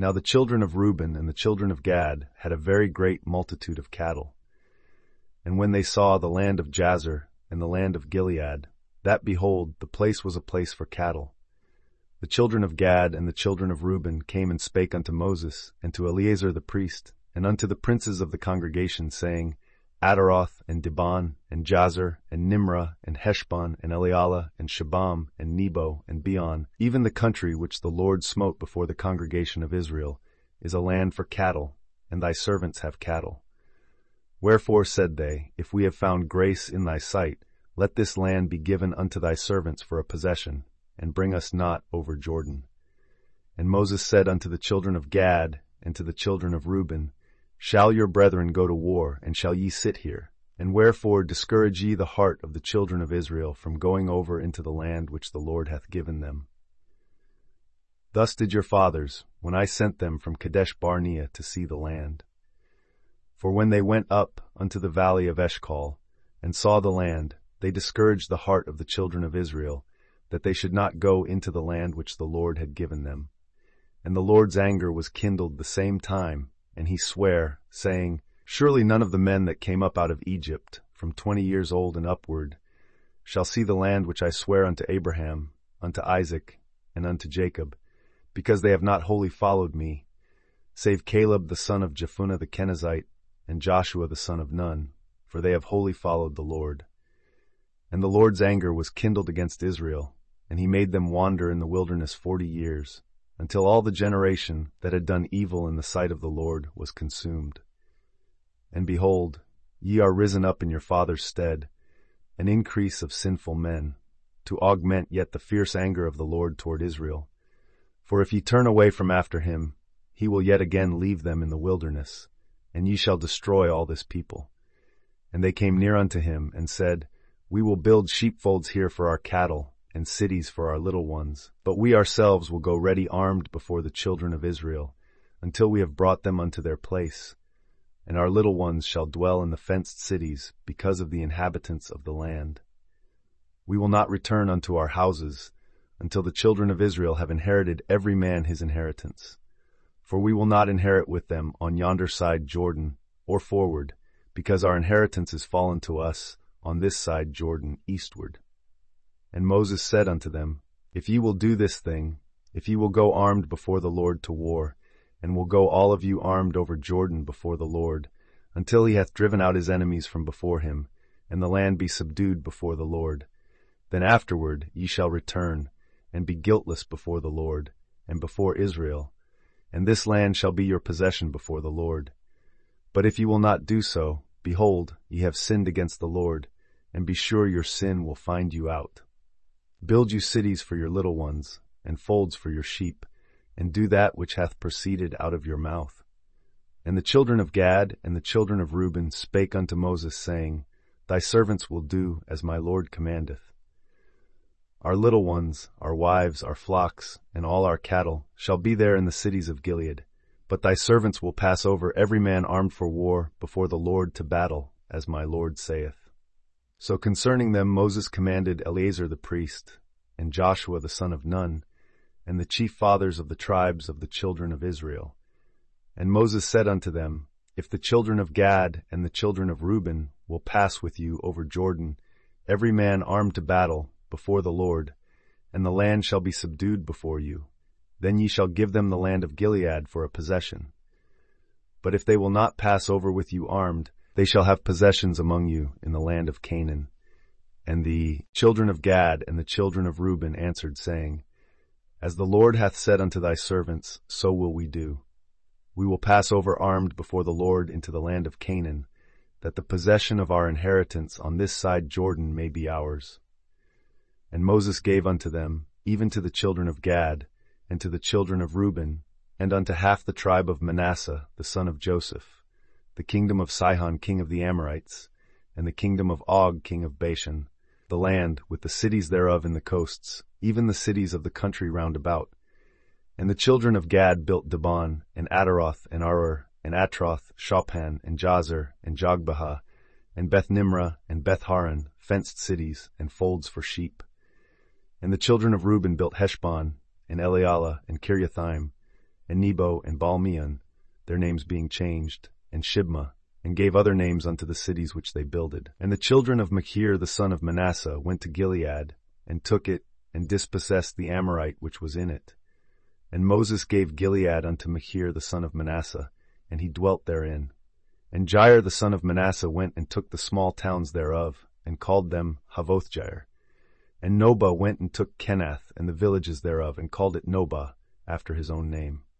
Now the children of Reuben and the children of Gad had a very great multitude of cattle. And when they saw the land of Jazer and the land of Gilead, that, behold, the place was a place for cattle, the children of Gad and the children of Reuben came and spake unto Moses, and to Eleazar the priest, and unto the princes of the congregation, saying, Adaroth, and Dibon, and Jazer, and Nimrah, and Heshbon, and Elealeh, and Shebam, and Nebo, and Beon, even the country which the Lord smote before the congregation of Israel, is a land for cattle, and thy servants have cattle. Wherefore said they, If we have found grace in thy sight, let this land be given unto thy servants for a possession, and bring us not over Jordan. And Moses said unto the children of Gad and to the children of Reuben, Shall your brethren go to war, and shall ye sit here? And wherefore discourage ye the heart of the children of Israel from going over into the land which the Lord hath given them? Thus did your fathers, when I sent them from Kadesh Barnea to see the land. For when they went up unto the valley of Eshcol, and saw the land, they discouraged the heart of the children of Israel, that they should not go into the land which the Lord had given them. And the Lord's anger was kindled the same time, and he sware, saying, Surely none of the men that came up out of Egypt, from 20 years old and upward, shall see the land which I swear unto Abraham, unto Isaac, and unto Jacob, because they have not wholly followed me, save Caleb the son of Jephunneh the Kenizzite, and Joshua the son of Nun, for they have wholly followed the Lord. And the Lord's anger was kindled against Israel, and he made them wander in the wilderness 40 years, until all the generation that had done evil in the sight of the Lord was consumed. And behold, ye are risen up in your father's stead, an increase of sinful men, to augment yet the fierce anger of the Lord toward Israel. For if ye turn away from after him, he will yet again leave them in the wilderness, and ye shall destroy all this people. And they came near unto him, and said, We will build sheepfolds here for our cattle, and cities for our little ones. But we ourselves will go ready armed before the children of Israel, until we have brought them unto their place. And our little ones shall dwell in the fenced cities, because of the inhabitants of the land. We will not return unto our houses, until the children of Israel have inherited every man his inheritance. For we will not inherit with them on yonder side Jordan, or forward, because our inheritance is fallen to us on this side Jordan eastward. And Moses said unto them, If ye will do this thing, if ye will go armed before the Lord to war, and will go all of you armed over Jordan before the Lord, until he hath driven out his enemies from before him, and the land be subdued before the Lord, then afterward ye shall return, and be guiltless before the Lord, and before Israel, and this land shall be your possession before the Lord. But if ye will not do so, behold, ye have sinned against the Lord, and be sure your sin will find you out. Build you cities for your little ones, and folds for your sheep, and do that which hath proceeded out of your mouth. And the children of Gad and the children of Reuben spake unto Moses, saying, Thy servants will do as my Lord commandeth. Our little ones, our wives, our flocks, and all our cattle shall be there in the cities of Gilead. But thy servants will pass over every man armed for war before the Lord to battle, as my Lord saith. So concerning them Moses commanded Eleazar the priest, and Joshua the son of Nun, and the chief fathers of the tribes of the children of Israel. And Moses said unto them, If the children of Gad and the children of Reuben will pass with you over Jordan, every man armed to battle, before the Lord, and the land shall be subdued before you, then ye shall give them the land of Gilead for a possession. But if they will not pass over with you armed, they shall have possessions among you in the land of Canaan. And the children of Gad and the children of Reuben answered, saying, As the Lord hath said unto thy servants, so will we do. We will pass over armed before the Lord into the land of Canaan, that the possession of our inheritance on this side Jordan may be ours. And Moses gave unto them, even to the children of Gad, and to the children of Reuben, and unto half the tribe of Manasseh the son of Joseph, the kingdom of Sihon king of the Amorites, and the kingdom of Og king of Bashan, the land with the cities thereof in the coasts, even the cities of the country round about. And the children of Gad built Dibon, and Adaroth, and Arur, and Atroth, Shophan, and Jazer, and Jogbehah, and Beth-nimrah, and Beth-haran, fenced cities, and folds for sheep. And the children of Reuben built Heshbon, and Elealeh, and Kiriathaim, and Nebo and Baalmeon, their names being changed, and Shibma, and gave other names unto the cities which they builded. And the children of Machir the son of Manasseh went to Gilead, and took it, and dispossessed the Amorite which was in it. And Moses gave Gilead unto Machir the son of Manasseh, and he dwelt therein. And Jair the son of Manasseh went and took the small towns thereof, and called them Havothjair. And Nobah went and took Kenath and the villages thereof, and called it Nobah, after his own name.